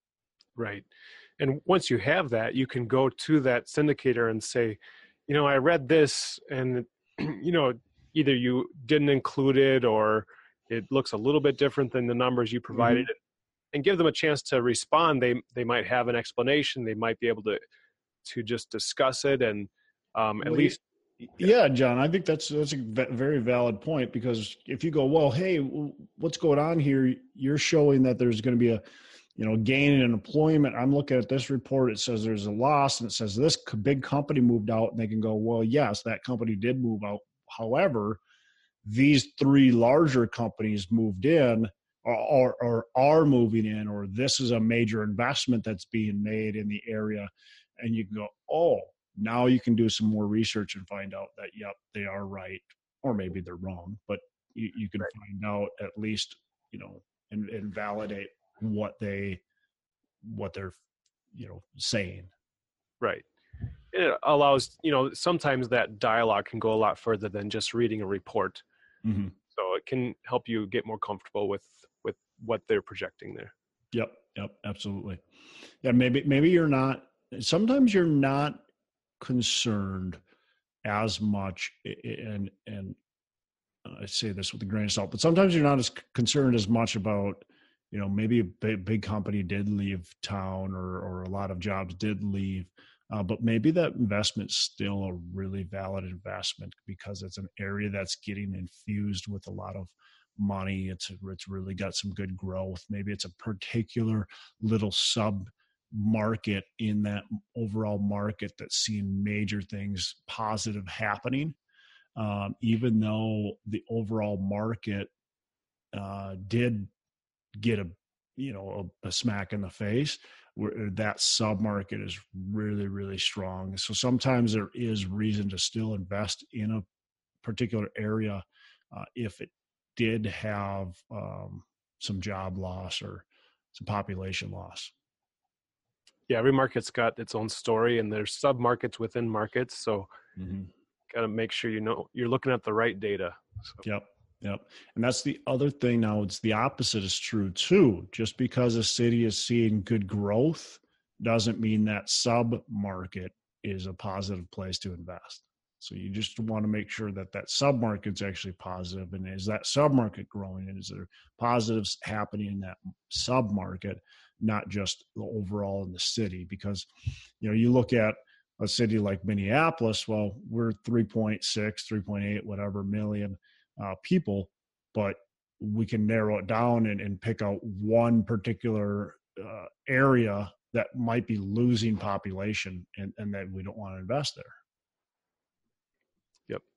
Right. And once you have that, you can go to that syndicator and say, you know, I read this and, you know, either you didn't include it or it looks a little bit different than the numbers you provided, mm-hmm. and give them a chance to respond. They they might have an explanation. They might be able to to just discuss it and um, at well, least. Yeah, John, I think that's that's a very valid point, because if you go, well, hey, what's going on here? You're showing that there's going to be a, you know, gain in employment. I'm looking at this report. It says there's a loss, and it says this big company moved out, and they can go, well, yes, that company did move out. However, these three larger companies moved in, or, or, or are moving in, or this is a major investment that's being made in the area. And you can go, oh, now you can do some more research and find out that, yep, they are right, or maybe they're wrong, but you, you can right. find out at least, you know, and, and validate what they, what they're, you know, saying. Right. It allows, you know, sometimes that dialogue can go a lot further than just reading a report. Mm-hmm. So it can help you get more comfortable with, with what they're projecting there. Yep. Yep. Absolutely. Yeah. Maybe, maybe you're not, sometimes you're not concerned as much, and, and I say this with a grain of salt, but sometimes you're not as concerned as much about, you know, maybe a big, big company did leave town, or, or a lot of jobs did leave. Uh, but maybe that investment's still a really valid investment because it's an area that's getting infused with a lot of money. It's it's really got some good growth. Maybe it's a particular little sub market in that overall market that's seeing major things positive happening. Um, even though the overall market uh, did get a you know a, a smack in the face, where that sub market is really, really strong. So sometimes there is reason to still invest in a particular area uh, if it did have um, some job loss or some population loss. Yeah, every market's got its own story, and there's sub markets within markets. So mm-hmm. got to make sure you know you're looking at the right data. So. Yep. Yep. And that's the other thing now. It's the opposite is true too. Just because a city is seeing good growth doesn't mean that sub market is a positive place to invest. So you just want to make sure that that sub market's actually positive. And is that sub market growing? And is there positives happening in that sub market, not just the overall in the city? Because, you know, you look at a city like Minneapolis, well, we're three point six, three point eight, whatever million Uh, people, but we can narrow it down and, and pick out one particular uh, area that might be losing population, and, and that we don't want to invest there. Yep.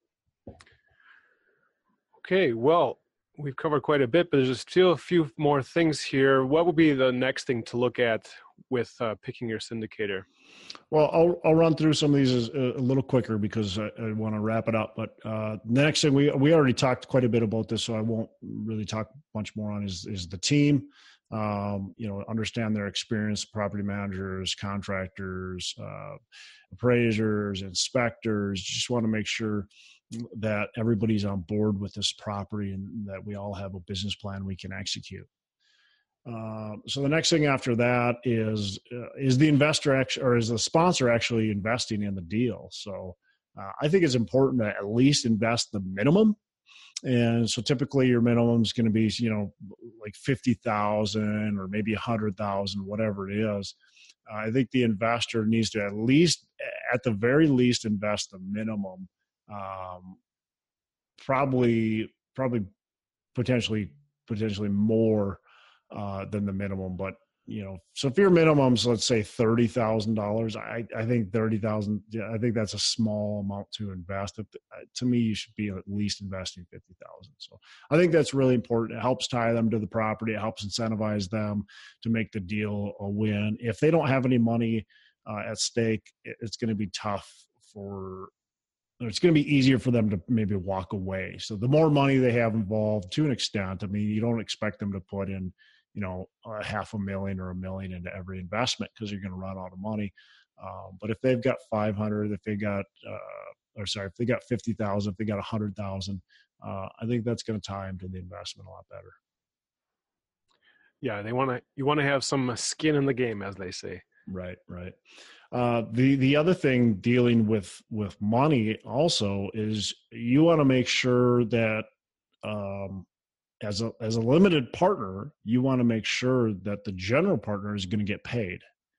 Okay, well, we've covered quite a bit, but there's still a few more things here. What would be the next thing to look at with uh, picking your syndicator? Well, I'll I'll run through some of these a, a little quicker because I, I want to wrap it up. But uh, the next thing, we we already talked quite a bit about this, so I won't really talk much more on is is the team. Um, you know, understand their experience, property managers, contractors, uh, appraisers, inspectors. Just want to make sure that everybody's on board with this property and that we all have a business plan we can execute. Uh, so the next thing after that is uh, is the investor actually, or is the sponsor actually investing in the deal? So uh, I think it's important to at least invest the minimum. And so typically your minimum is going to be, you know, like fifty thousand or maybe a hundred thousand, whatever it is. Uh, I think the investor needs to at least, at the very least, invest the minimum. Um, probably, probably potentially, potentially more uh, than the minimum. But you know, so if your minimum's, let's say thirty thousand dollars, I I think thirty thousand. Yeah, I think that's a small amount to invest. If, to me, you should be at least investing fifty thousand. So I think that's really important. It helps tie them to the property. It helps incentivize them to make the deal a win. If they don't have any money uh, at stake, it's going to be tough for. It's going to be easier for them to maybe walk away. So the more money they have involved, to an extent, I mean, you don't expect them to put in, you know, a half a million or a million into every investment because you're going to run out of money. Um, but if they've got five hundred, if they got, uh, or sorry, if they got fifty thousand, if they got a hundred thousand, uh, I think that's going to tie them to the investment a lot better. Yeah, they want to. You want to have some skin in the game, as they say. Right, right. Uh, the the other thing dealing with with money also is you want to make sure that um, as a as a limited partner, you want to make sure that the general partner is going to get paid.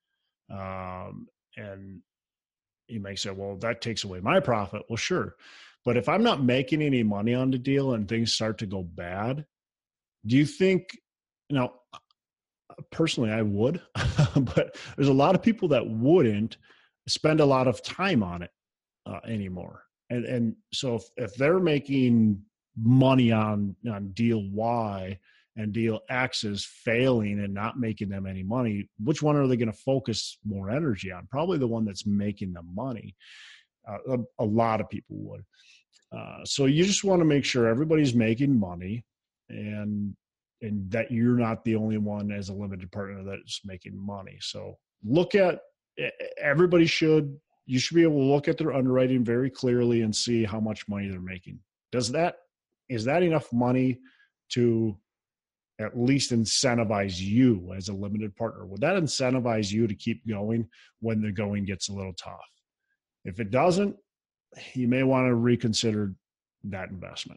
Um, and you may say, well, that takes away my profit. Well, sure. But if I'm not making any money on the deal and things start to go bad, do you think, you know, personally I would, but there's a lot of people that wouldn't spend a lot of time on it uh, anymore. And and so if, if they're making money on, on deal Y and deal X is failing and not making them any money, which one are they going to focus more energy on? Probably the one that's making them money. Uh, a, a lot of people would. Uh, so you just want to make sure everybody's making money and and that you're not the only one as a limited partner that's making money. So look at, everybody should, you should be able to look at their underwriting very clearly and see how much money they're making. Does that, is that enough money to at least incentivize you as a limited partner? Would that incentivize you to keep going when the going gets a little tough? If it doesn't, you may want to reconsider that investment.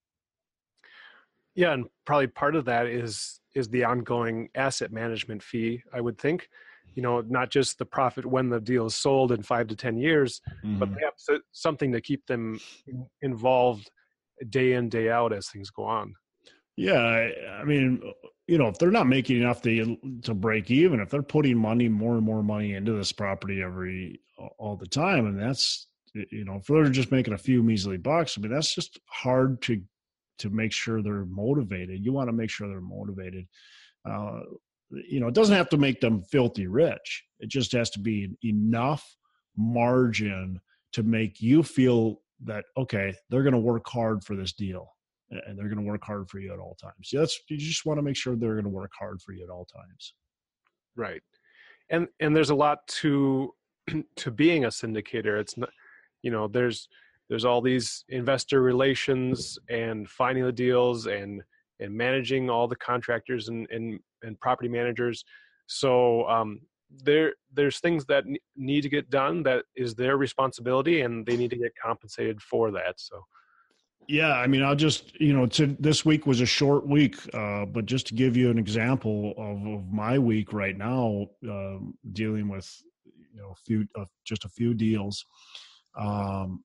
Yeah, and probably part of that is is the ongoing asset management fee, I would think. You know, not just the profit when the deal is sold in five to ten years, mm-hmm. but they have something to keep them involved day in, day out as things go on. Yeah, I mean, you know, if they're not making enough to to break even, if they're putting money, more and more money into this property every all the time, and that's, you know, if they're just making a few measly bucks, I mean, that's just hard to to make sure they're motivated. You want to make sure they're motivated. Uh, you know, it doesn't have to make them filthy rich. It just has to be enough margin to make you feel that, okay, they're going to work hard for this deal and they're going to work hard for you at all times. That's, you just want to make sure they're going to work hard for you at all times. Right. And, and there's a lot to, to being a syndicator. It's not, you know, there's, There's all these investor relations and finding the deals and and managing all the contractors and and, and property managers. So um, there there's things that n- need to get done that is their responsibility, and they need to get compensated for that. So, yeah, I mean, I'll just, you know, to, this week was a short week, uh, but just to give you an example of, of my week right now, um, dealing with, you know, a few uh, just a few deals. Um,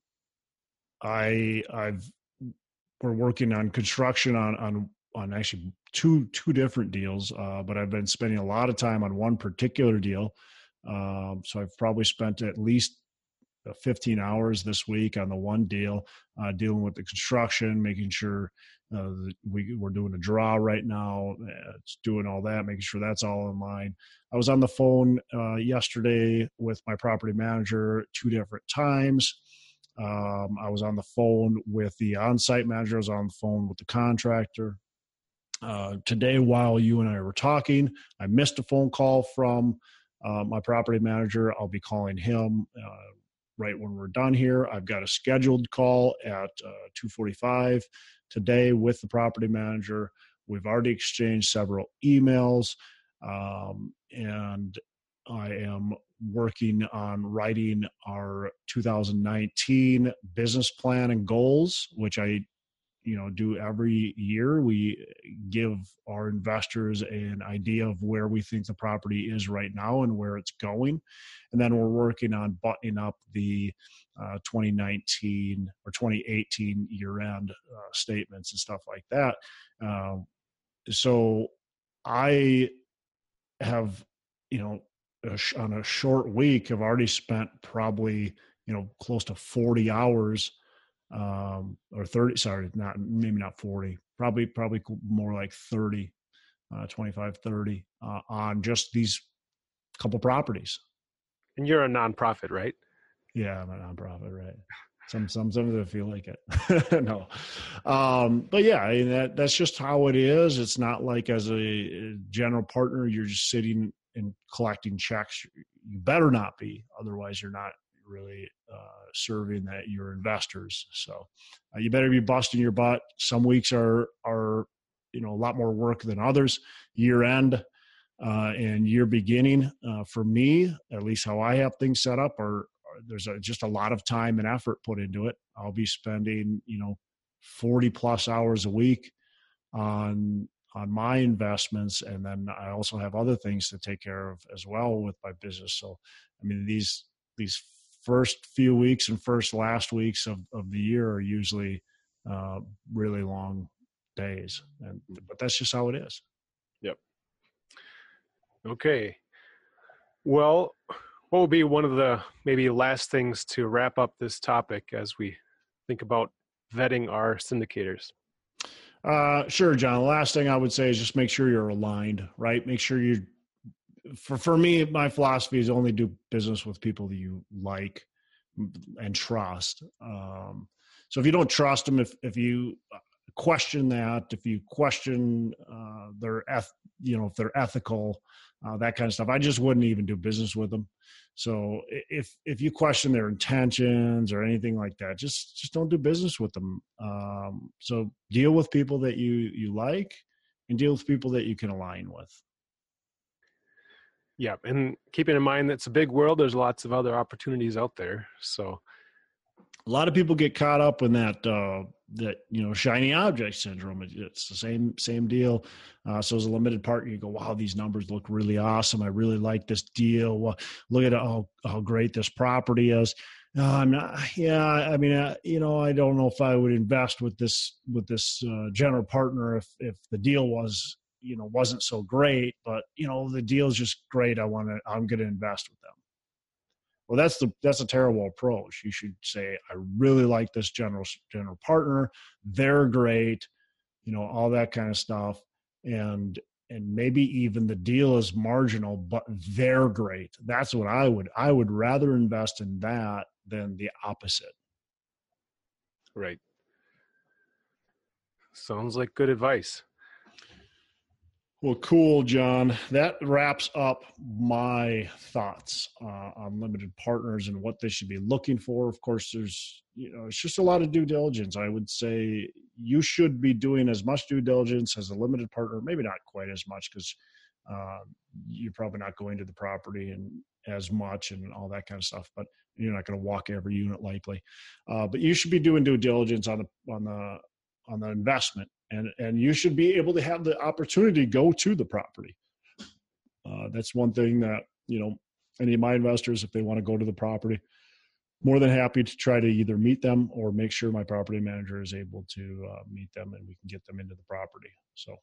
I I've we're working on construction on on on actually two two different deals, uh, but I've been spending a lot of time on one particular deal. Um, so I've probably spent at least fifteen hours this week on the one deal, uh, dealing with the construction, making sure uh, we we're doing a draw right now, it's doing all that, making sure that's all in line. I was on the phone uh, yesterday with my property manager two different times. Um, I was on the phone with the on-site manager. I was on the phone with the contractor. Uh, today, while you and I were talking, I missed a phone call from uh, my property manager. I'll be calling him uh, right when we're done here. I've got a scheduled call at uh, two forty-five today with the property manager. We've already exchanged several emails, um, and I am working on writing our two thousand nineteen business plan and goals, which I, you know, do every year. We give our investors an idea of where we think the property is right now and where it's going. And then we're working on buttoning up the uh, twenty nineteen or twenty eighteen year-end uh, statements and stuff like that. Uh, so I have, you know, on a short week, I've already spent probably, you know, close to forty hours, um, or thirty, sorry, not, maybe not forty, probably, probably more like thirty, uh, twenty-five, thirty, uh, on just these couple properties. And you're a nonprofit, right? Yeah, I'm a nonprofit, right? Some, some, some of them feel like it. No. Um, but yeah, I mean, that, that's just how it is. It's not like as a general partner, you're just sitting and collecting checks. You better not be, otherwise you're not really uh, serving that your investors. So uh, you better be busting your butt. Some weeks are, are, you know, a lot more work than others. Year end uh, and year beginning, uh, for me, at least how I have things set up, are, are there's a, just a lot of time and effort put into it. I'll be spending, you know, forty plus hours a week on on my investments. And then I also have other things to take care of as well with my business. So, I mean, these, these first few weeks and first last weeks of, of the year are usually uh, really long days. And, but that's just how it is. Yep. Okay. Well, what will be one of the maybe last things to wrap up this topic as we think about vetting our syndicators? Uh, sure, John. The last thing I would say is just make sure you're aligned, right? Make sure you, for, for me, my philosophy is only do business with people that you like and trust. Um, so if you don't trust them, if, if you question that, if you question, uh, their, eth- you know, if they're ethical, uh, that kind of stuff, I just wouldn't even do business with them. So if, if you question their intentions or anything like that, just, just don't do business with them. Um, so deal with people that you, you like and deal with people that you can align with. Yeah. And keeping in mind that it's a big world, there's lots of other opportunities out there. So a lot of people get caught up in that, uh, that, you know, shiny object syndrome. It's the same, same deal. Uh, so as a limited partner, you go, wow, these numbers look really awesome. I really like this deal. Well, look at how, how great this property is. No, I'm not, yeah. I mean, uh, you know, I don't know if I would invest with this, with this, uh, general partner if, if the deal was, you know, wasn't so great, but you know, the deal is just great. I want to, I'm going to invest with them. Well, that's the that's a terrible approach. You should say, I really like this general general partner. They're great, you know, all that kind of stuff. And and maybe even the deal is marginal, but they're great. That's what I would I would rather invest in that than the opposite. Right. Sounds like good advice. Well, cool, John. That wraps up my thoughts uh, on limited partners and what they should be looking for. Of course, there's, you know, it's just a lot of due diligence. I would say you should be doing as much due diligence as a limited partner, maybe not quite as much because uh, you're probably not going to the property and as much and all that kind of stuff, but you're not going to walk every unit likely. Uh, but you should be doing due diligence on the, on the, on the investment. And and you should be able to have the opportunity to go to the property. Uh, that's one thing that, you know, any of my investors, if they want to go to the property, more than happy to try to either meet them or make sure my property manager is able to uh, meet them and we can get them into the property. So.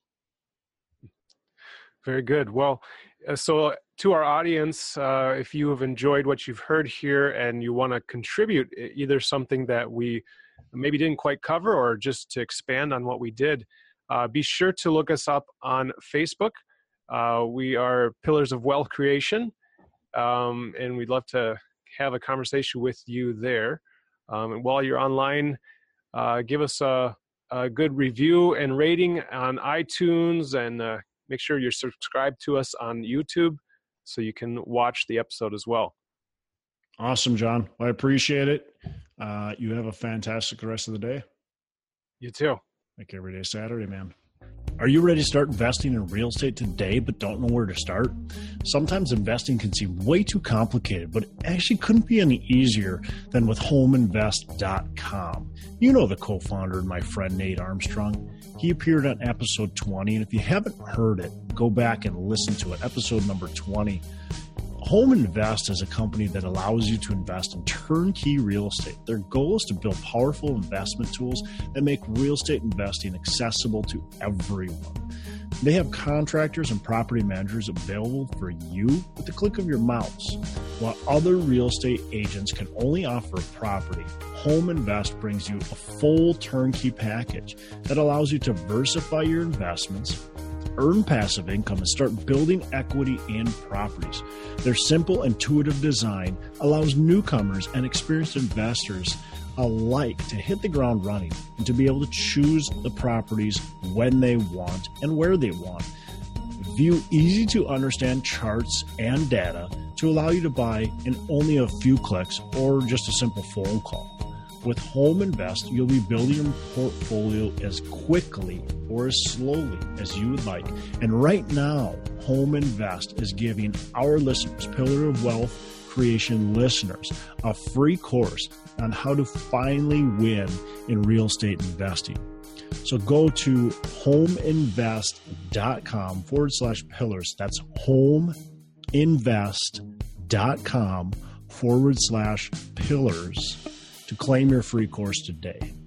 Very good. Well, uh, so to our audience, uh, if you have enjoyed what you've heard here and you want to contribute either something that we maybe didn't quite cover or just to expand on what we did, uh, be sure to look us up on Facebook. Uh, we are Pillars of Wealth Creation, um, and we'd love to have a conversation with you there. Um, and while you're online, uh, give us a, a good review and rating on iTunes, and uh, make sure you're subscribed to us on YouTube so you can watch the episode as well. Awesome, John. I appreciate it. Uh, you have a fantastic rest of the day. You too. Like every day Saturday, man. Are you ready to start investing in real estate today but don't know where to start? Sometimes investing can seem way too complicated, but it actually couldn't be any easier than with home invest dot com. You know the co-founder and my friend Nate Armstrong. He appeared on episode twenty, and if you haven't heard it, go back and listen to it, episode number twenty. Home Invest is a company that allows you to invest in turnkey real estate. Their goal is to build powerful investment tools that make real estate investing accessible to everyone. They have contractors and property managers available for you with the click of your mouse. While other real estate agents can only offer a property, Home Invest brings you a full turnkey package that allows you to diversify your investments, earn passive income, and start building equity in properties. Their simple, intuitive design allows newcomers and experienced investors alike to hit the ground running and to be able to choose the properties when they want and where they want. View easy to understand charts and data to allow you to buy in only a few clicks or just a simple phone call. With Home Invest, you'll be building your portfolio as quickly or as slowly as you would like. And right now, Home Invest is giving our listeners, Pillar of Wealth Creation listeners, a free course on how to finally win in real estate investing. So go to home invest dot com forward slash pillars. That's home invest dot com forward slash pillars to claim your free course today.